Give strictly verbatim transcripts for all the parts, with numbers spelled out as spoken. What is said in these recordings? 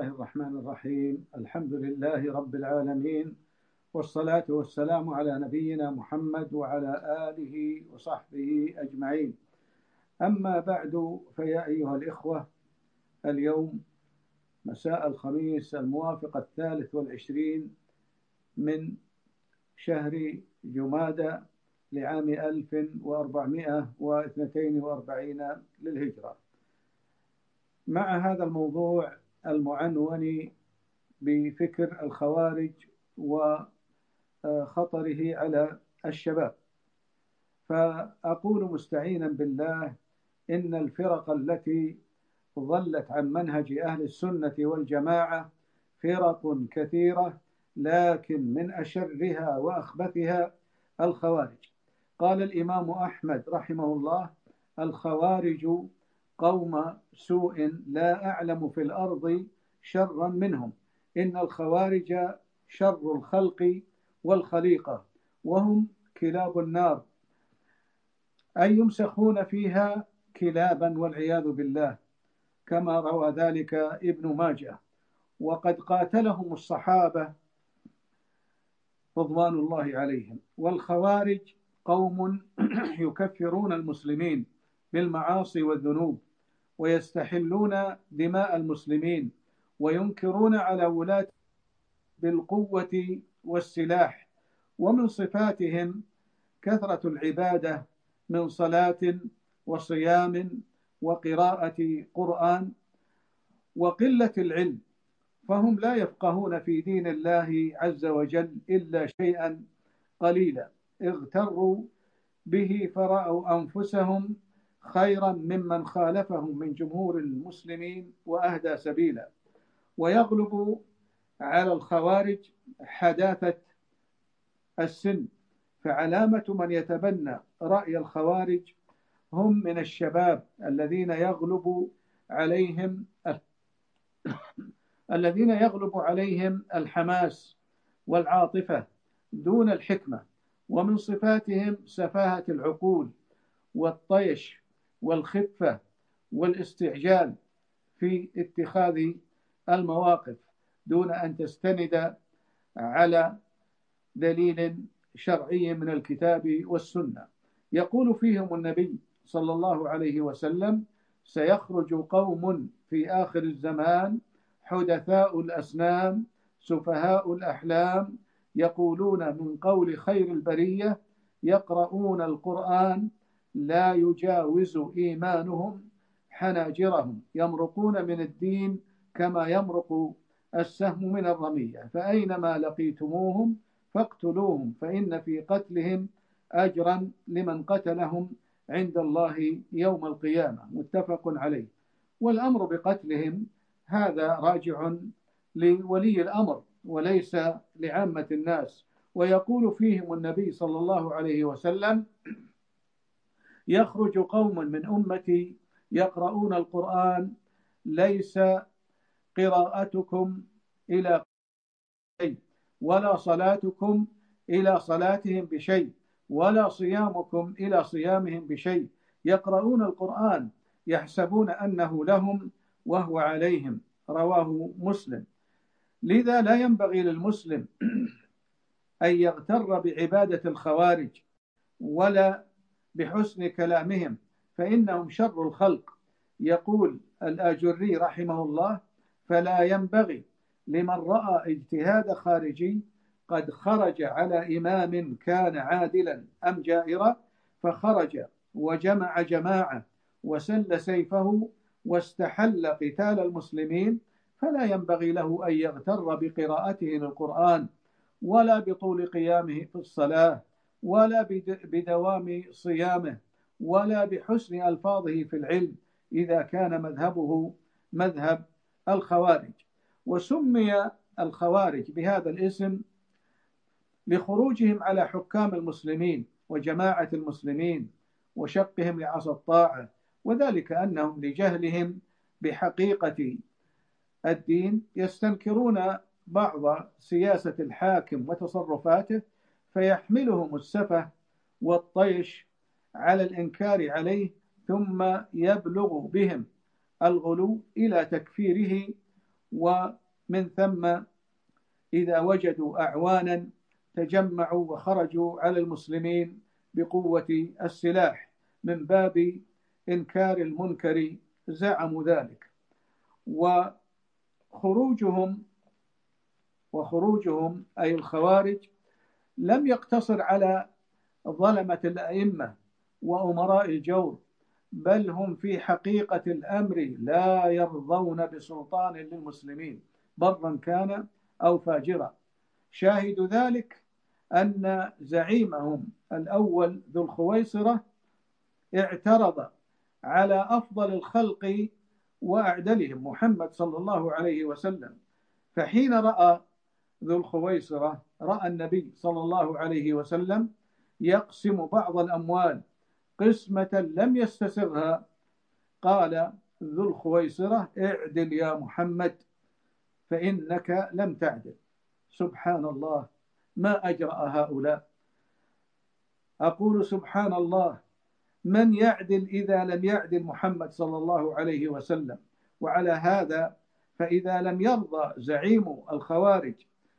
الله الرحمن الرحيم. الحمد لله رب العالمين، والصلاة والسلام على نبينا محمد وعلى آله وصحبه أجمعين. أما بعد، فيا أيها الإخوة، اليوم مساء الخميس الموافق الثالث والعشرين من شهر جمادى لعام ألف وأربعمائة واثنين وأربعين للهجرة، مع هذا الموضوع المعنون بفكر الخوارج وخطره على الشباب. فأقول مستعينا بالله إن الفرق التي ظلت عن منهج أهل السنة والجماعة فرق كثيرة، لكن من أشرها وأخبثها الخوارج. قال الإمام أحمد رحمه الله: الخوارج قوم سوء لا أعلم في الأرض شرا منهم، إن الخوارج شر الخلق والخليقة، وهم كلاب النار، أي يمسخون فيها كلابا والعياذ بالله، كما روى ذلك ابن ماجه. وقد قاتلهم الصحابة رضوان الله عليهم. والخوارج قوم يكفرون المسلمين بالمعاصي والذنوب، ويستحلون دماء المسلمين، وينكرون على ولاة بالقوة والسلاح. ومن صفاتهم كثرة العبادة من صلاة وصيام وقراءة قرآن، وقلة العلم، فهم لا يفقهون في دين الله عز وجل إلا شيئا قليلا، اغتروا به فرأوا أنفسهم خيرا ممن خالفهم من جمهور المسلمين وأهدى سبيلا. ويغلب على الخوارج حداثة السن، فعلامة من يتبنى رأي الخوارج هم من الشباب الذين يغلب عليهم الذين يغلب عليهم الحماس والعاطفة دون الحكمة. ومن صفاتهم سفاهة العقول والطيش والخفة والاستعجال في اتخاذ المواقف دون أن تستند على دليل شرعي من الكتاب والسنة. يقول فيهم النبي صلى الله عليه وسلم: سيخرج قوم في آخر الزمان حدثاء الأسنان سفهاء الأحلام، يقولون من قول خير البرية، يقرؤون القرآن لا يجاوز إيمانهم حناجرهم، يمرقون من الدين كما يمرق السهم من الرمية، فأينما لقيتموهم فاقتلوهم، فإن في قتلهم أجرا لمن قتلهم عند الله يوم القيامة. متفق عليه. والأمر بقتلهم هذا راجع لولي الأمر وليس لعامة الناس. ويقول فيهم النبي صلى الله عليه وسلم: يخرج قوم من أمتي يقرؤون القرآن ليس قراءتكم إلى شيء، ولا صلاتكم إلى صلاتهم بشيء، ولا صيامكم إلى صيامهم بشيء، يقرؤون القرآن يحسبون أنه لهم وهو عليهم. رواه مسلم. لذا لا ينبغي للمسلم أن يغتر بعبادة الخوارج ولا بحسن كلامهم، فإنهم شر الخلق. يقول الآجري رحمه الله: فلا ينبغي لمن رأى اجتهاد خارجي قد خرج على إمام كان عادلا أم جائرا فخرج وجمع جماعة وسل سيفه واستحل قتال المسلمين، فلا ينبغي له أن يغتر بقراءته للقرآن، ولا بطول قيامه في الصلاة، ولا بدوام صيامه، ولا بحسن ألفاظه في العلم، إذا كان مذهبه مذهب الخوارج. وسمي الخوارج بهذا الاسم لخروجهم على حكام المسلمين وجماعة المسلمين وشقهم لعصا الطاعة، وذلك أنهم لجهلهم بحقيقة الدين يستنكرون بعض سياسة الحاكم وتصرفاته، فيحملهم السفه والطيش على الإنكار عليه، ثم يبلغ بهم الغلو إلى تكفيره ومن ثم إذا وجدوا أعوانا تجمعوا وخرجوا على المسلمين بقوة السلاح من باب إنكار المنكر زعموا ذلك. وخروجهم وخروجهم أي الخوارج لم يقتصر على ظلمة الأئمة وأمراء الجور، بل هم في حقيقة الأمر لا يرضون بسلطان للمسلمين برا كان أو فاجرا. شاهد ذلك أن زعيمهم الأول ذو الخويصرة اعترض على أفضل الخلق وأعدلهم محمد صلى الله عليه وسلم، فحين رأى ذو الخويصرة رأى النبي صلى الله عليه وسلم يقسم بعض الأموال قسمة لم يستسرها، قال ذو الخويصرة: اعدل يا محمد فإنك لم تعدل. سبحان الله، ما أجرأ هؤلاء. أقول سبحان الله، من يعدل إذا لم يعدل محمد صلى الله عليه وسلم؟ وعلى هذا فإذا لم يرضى زعيم الخوارج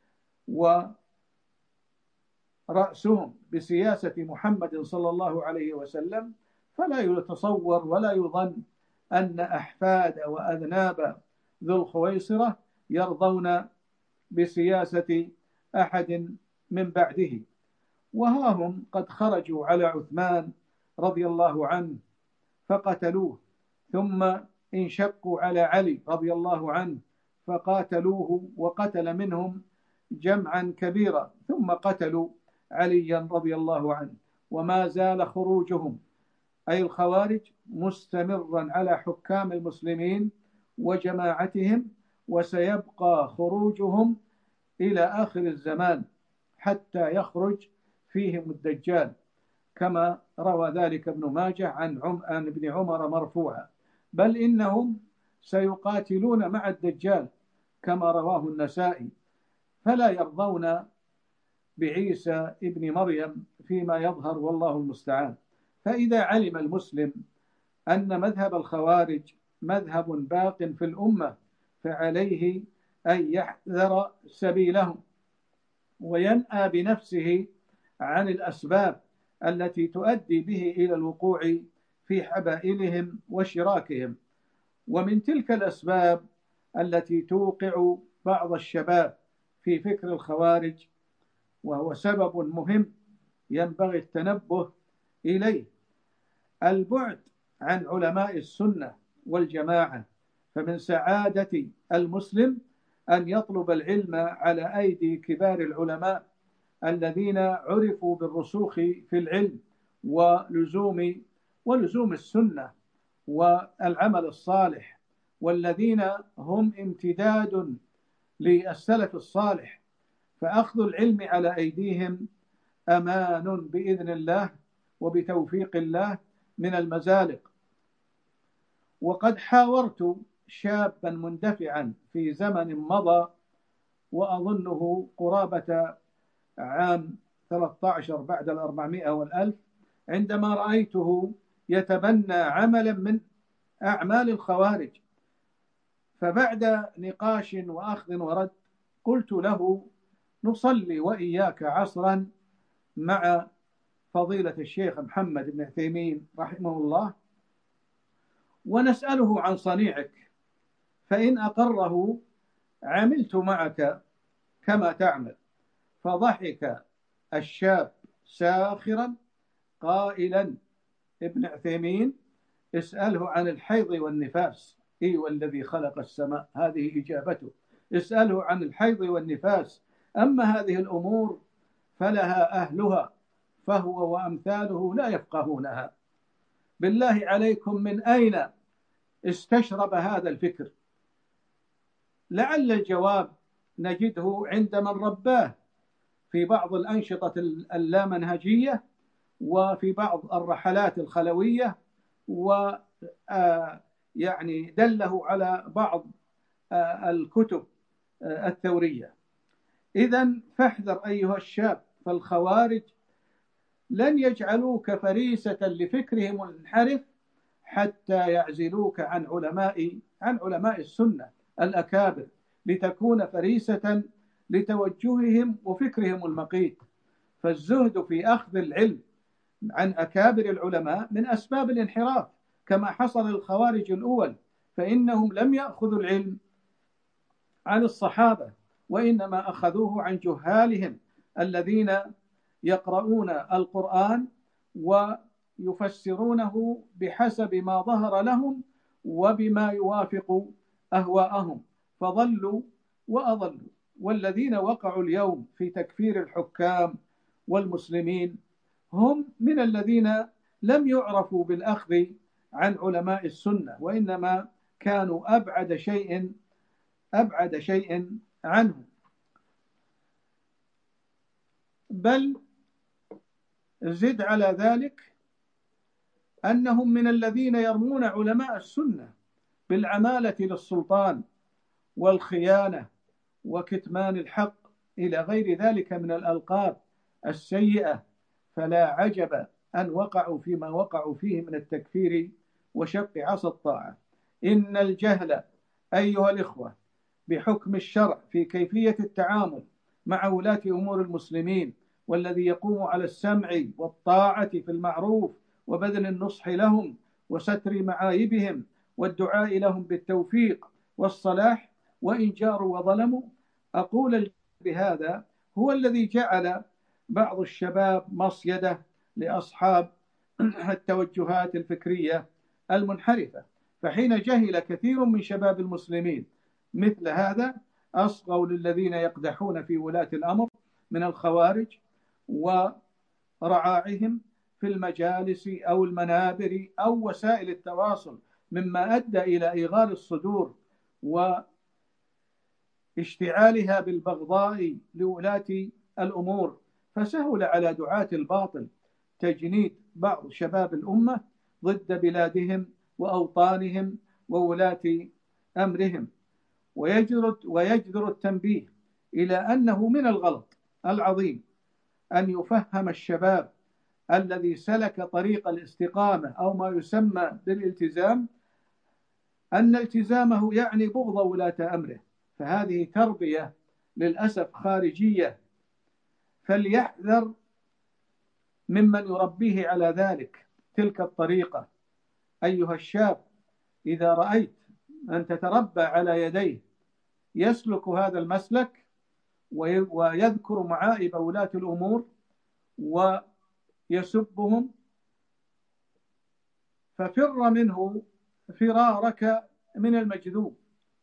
ورأسهم بسياسة محمد صلى الله عليه وسلم، فلا يتصور ولا يظن أن أحفاد وأذناب ذو الخويصرة يرضون بسياسة أحد من بعده. وها هم قد خرجوا على عثمان رضي الله عنه فقتلوه، ثم انشقوا على علي رضي الله عنه فقاتلوه، وقتل منهم جمعا كبيرا، ثم قتلوا عليا رضي الله عنه. وما زال خروجهم أي الخوارج مستمرا على حكام المسلمين وجماعتهم، وسيبقى خروجهم إلى آخر الزمان حتى يخرج فيهم الدجال، كما روى ذلك ابن ماجه عن, عم عن ابن عمر مرفوعا، بل إنهم سيقاتلون مع الدجال كما رواه النسائي، فلا يرضون بعيسى ابن مريم فيما يظهر، والله المستعان. فإذا علم المسلم أن مذهب الخوارج مذهب باق في الأمة، فعليه أن يحذر سبيلهم وينأى بنفسه عن الأسباب التي تؤدي به إلى الوقوع في حبائلهم وشراكهم. ومن تلك الأسباب التي توقع بعض الشباب في فكر الخوارج، وهو سبب مهم ينبغي التنبه إليه، البعد عن علماء السنة والجماعة. فمن سعادة المسلم أن يطلب العلم على أيدي كبار العلماء الذين عرفوا بالرسوخ في العلم ولزوم ولزوم السنة والعمل الصالح، والذين هم امتداد للسلف الصالح، فأخذ العلم على أيديهم أمان بإذن الله وبتوفيق الله من المزالق. وقد حاورت شابا مندفعا في زمن مضى، وأظنه قرابة عام ثلاثة عشر بعد الأربعمائة والألف، عندما رأيته يتبنى عملا من أعمال الخوارج، فبعد نقاش وأخذ ورد قلت له: نصلي وإياك عصرا مع فضيلة الشيخ محمد بن عثيمين رحمه الله، ونسأله عن صنيعك، فإن أقره عملت معك كما تعمل. فضحك الشاب ساخرا قائلا: ابن عثيمين اسأله عن الحيض والنفاس. إي والذي خلق السماء، هذه إجابته، اسأله عن الحيض والنفاس، أما هذه الأمور فلها أهلها، فهو وأمثاله لا يفقهونها. بالله عليكم، من أين استشرب هذا الفكر؟ لعل الجواب نجده عند من رباه في بعض الأنشطة اللامنهجية وفي بعض الرحلات الخلوية، و يعني دله على بعض الكتب الثورية. إذن فاحذر أيها الشاب، فالخوارج لن يجعلوك فريسة لفكرهم المنحرف حتى يعزلوك عن علماء عن علماء السنة الأكابر، لتكون فريسة لتوجههم وفكرهم المقيت. فالزهد في أخذ العلم عن أكابر العلماء من أسباب الانحراف، كما حصل للخوارج الأول، فإنهم لم يأخذوا العلم عن الصحابة، وإنما أخذوه عن جهالهم الذين يقرؤون القرآن ويفسرونه بحسب ما ظهر لهم وبما يوافق أهواءهم، فضلوا وأضلوا. والذين وقعوا اليوم في تكفير الحكام والمسلمين هم من الذين لم يعرفوا بالأخذ عن علماء السنة، وإنما كانوا أبعد شيء أبعد شيء عنه. بل زد على ذلك أنهم من الذين يرمون علماء السنة بالعمالة للسلطان والخيانة وكتمان الحق إلى غير ذلك من الألقاب السيئة، فلا عجب أن وقعوا فيما وقعوا فيه من التكفير وشق عصا الطاعة. إن الجهل أيها الإخوة بحكم الشرع في كيفية التعامل مع ولاة أمور المسلمين، والذي يقوم على السمع والطاعة في المعروف وبذل النصح لهم وستر معايبهم والدعاء لهم بالتوفيق والصلاح، وإن جاروا وظلموا، أقول بهذا هو الذي جعل بعض الشباب مصيدة لأصحاب التوجهات الفكرية المنحرفة. فحين جهل كثير من شباب المسلمين مثل هذا، أصغوا للذين يقدحون في ولاة الأمر من الخوارج ورعاعهم في المجالس أو المنابر أو وسائل التواصل، مما أدى إلى إيغار الصدور واشتعالها بالبغضاء لولاة الأمور. فسهل على دعاة الباطل تجنيد بعض شباب الأمة ضد بلادهم وأوطانهم وولاة أمرهم. ويجدر, ويجدر التنبيه إلى أنه من الغلط العظيم أن يفهم الشباب الذي سلك طريق الاستقامة أو ما يسمى بالالتزام أن التزامه يعني بغض ولاة أمره، فهذه تربية للأسف خارجية، فليحذر ممن يربيه على ذلك تلك الطريقة. أيها الشاب، إذا رأيت أن تتربى على يديه يسلك هذا المسلك ويذكر معائب ولاة الأمور ويسبهم، ففر منه فرارك من المجذوب،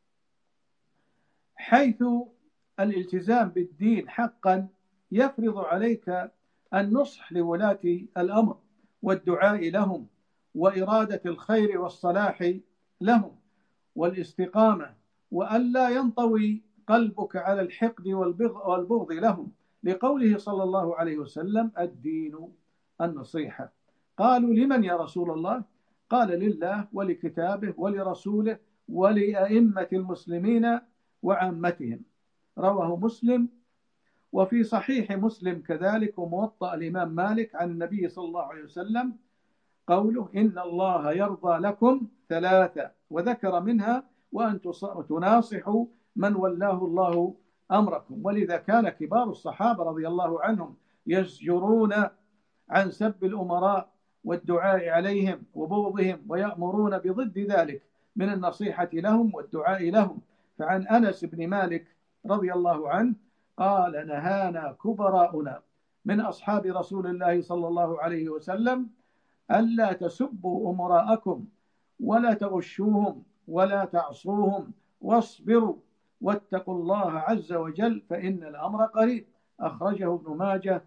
حيث الالتزام بالدين حقا يفرض عليك النصح لولاة الأمر والدعاء لهم وإرادة الخير والصلاح لهم والاستقامة، وألا ينطوي قلبك على الحقد والبغض لهم، لقوله صلى الله عليه وسلم: الدين النصيحة. قالوا: لمن يا رسول الله؟ قال: لله ولكتابه ولرسوله ولأئمة المسلمين وعامتهم. رواه مسلم. وفي صحيح مسلم كذلك وموطأ الإمام مالك عن النبي صلى الله عليه وسلم قوله: إن الله يرضى لكم ثلاثة، وذكر منها وأن تناصحوا من ولاه الله أمركم. ولذا كان كبار الصحابة رضي الله عنهم يزجرون عن سب الأمراء والدعاء عليهم وبغضهم، ويأمرون بضد ذلك من النصيحة لهم والدعاء لهم. فعن أنس بن مالك رضي الله عنه قال: نهانا كبراؤنا من أصحاب رسول الله صلى الله عليه وسلم ألا تسبوا أمراءكم ولا تغشوهم ولا تعصوهم، واصبروا واتقوا الله عز وجل فإن الأمر قريب. أخرجه ابن ماجه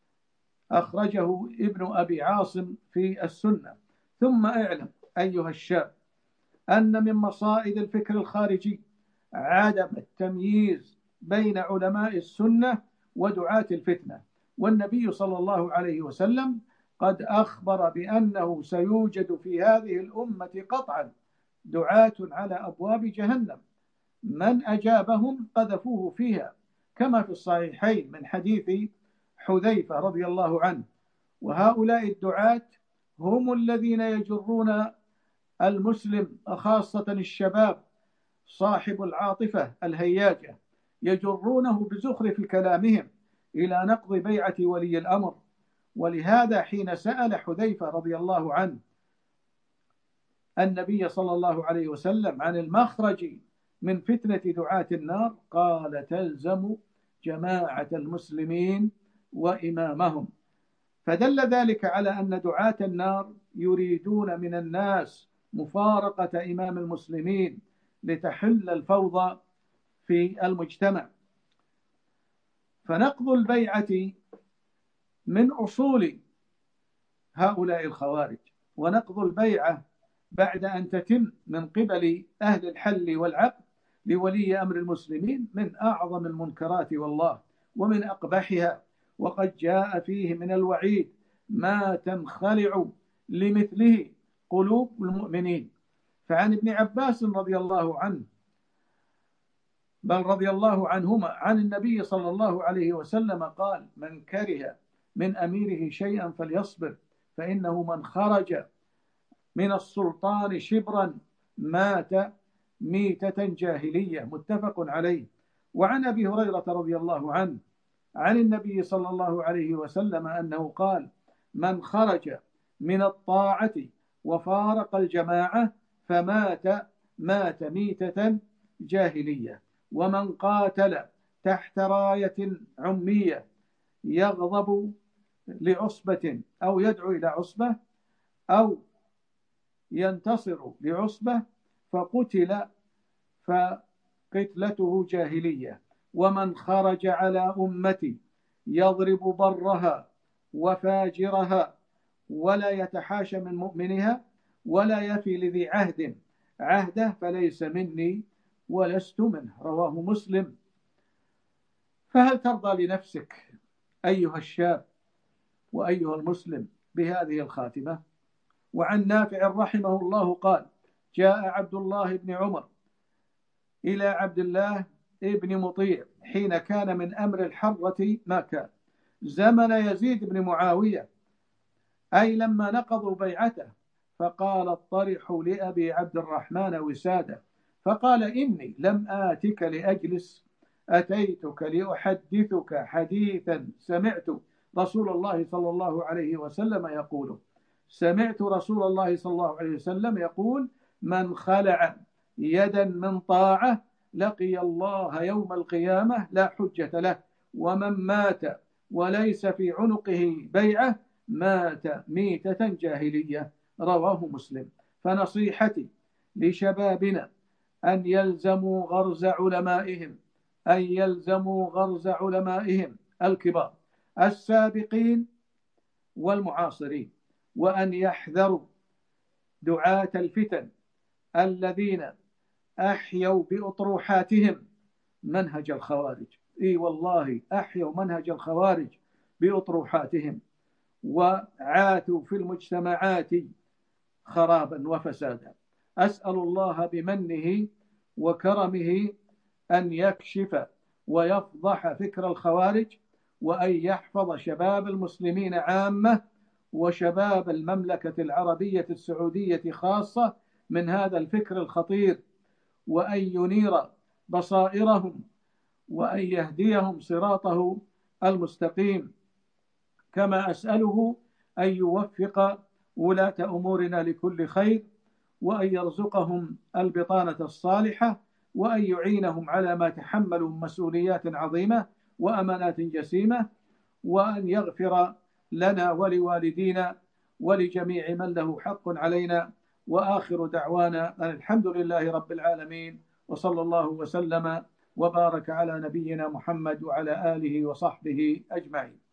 أخرجه ابن أبي عاصم في السنة. ثم اعلم أيها الشاب أن من مصائد الفكر الخارجي عدم التمييز بين علماء السنة ودعاة الفتنة. والنبي صلى الله عليه وسلم قد أخبر بأنه سيوجد في هذه الأمة قطعا دعاة على أبواب جهنم، من أجابهم قذفوه فيها، كما في الصحيحين من حديث حذيفة رضي الله عنه. وهؤلاء الدعاة هم الذين يجرون المسلم خاصة الشباب صاحب العاطفة الهياجة يجرونه بزخرف كلامهم إلى نقض بيعة ولي الأمر. ولهذا حين سأل حذيفة رضي الله عنه النبي صلى الله عليه وسلم عن المخرج من فتنة دعاة النار قال: تلزم جماعة المسلمين وإمامهم. فدل ذلك على أن دعاة النار يريدون من الناس مفارقة إمام المسلمين لتحل الفوضى في المجتمع. فنقض البيعة من أصول هؤلاء الخوارج، ونقض البيعة بعد أن تتم من قبل أهل الحل والعقد لولي أمر المسلمين من أعظم المنكرات والله ومن أقبحها، وقد جاء فيه من الوعيد ما تنخلع لمثله قلوب المؤمنين. فعن ابن عباس رضي الله عنه بل رضي الله عنهما عن النبي صلى الله عليه وسلم قال: من كره من أميره شيئا فليصبر، فإنه من خرج من السلطان شبرا مات ميتة جاهلية. متفق عليه. وعن أبي هريرة رضي الله عنه عن النبي صلى الله عليه وسلم أنه قال: من خرج من الطاعة وفارق الجماعة فمات مات ميتة جاهلية. ومن قاتل تحت راية عمية يغضب لعصبة أو يدعو إلى عصبة أو ينتصر لعصبة فقتل فقتلته جاهلية. ومن خرج على أمتي يضرب برها وفاجرها ولا يتحاشى من مؤمنها ولا يفي لذي عهد عهده فليس مني ولست منه. رواه مسلم. فهل ترضى لنفسك أيها الشاب وأيها المسلم بهذه الخاتمة؟ وعن نافع رحمه الله قال: جاء عبد الله بن عمر إلى عبد الله ابن مطيع حين كان من أمر الحرة ما كان زمن يزيد بن معاوية، أي لما نقضوا بيعته، فقال: اطرحوا لأبي عبد الرحمن وسادة. فقال: إني لم آتك لأجلس، أتيتك لأحدثك حديثا سمعت رسول الله صلى الله عليه وسلم يقول سمعت رسول الله صلى الله عليه وسلم يقول: من خلع يدا من طاعة لقي الله يوم القيامة لا حجة له، ومن مات وليس في عنقه بيعة مات ميتة جاهلية. رواه مسلم. فنصيحتي لشبابنا أن يلزموا غرز علمائهم أن يلزموا غرز علمائهم الكبار السابقين والمعاصرين، وأن يحذروا دعاة الفتن الذين أحيوا بأطروحاتهم منهج الخوارج. إي والله أحيوا منهج الخوارج بأطروحاتهم وعاتوا في المجتمعات خرابا وفسادا. أسأل الله بمنه وكرمه أن يكشف ويفضح فكر الخوارج، وأن يحفظ شباب المسلمين عامة وشباب المملكة العربية السعودية خاصة من هذا الفكر الخطير، وأن ينير بصائرهم وأن يهديهم صراطه المستقيم. كما أسأله أن يوفق ولاة أمورنا لكل خير، وأن يرزقهم البطانة الصالحة، وأن يعينهم على ما تحملوا مسؤوليات عظيمة وأمانات جسيمة، وأن يغفر لنا ولوالدينا ولجميع من له حق علينا. وآخر دعوانا أن الحمد لله رب العالمين، وصلى الله وسلم وبارك على نبينا محمد وعلى آله وصحبه أجمعين.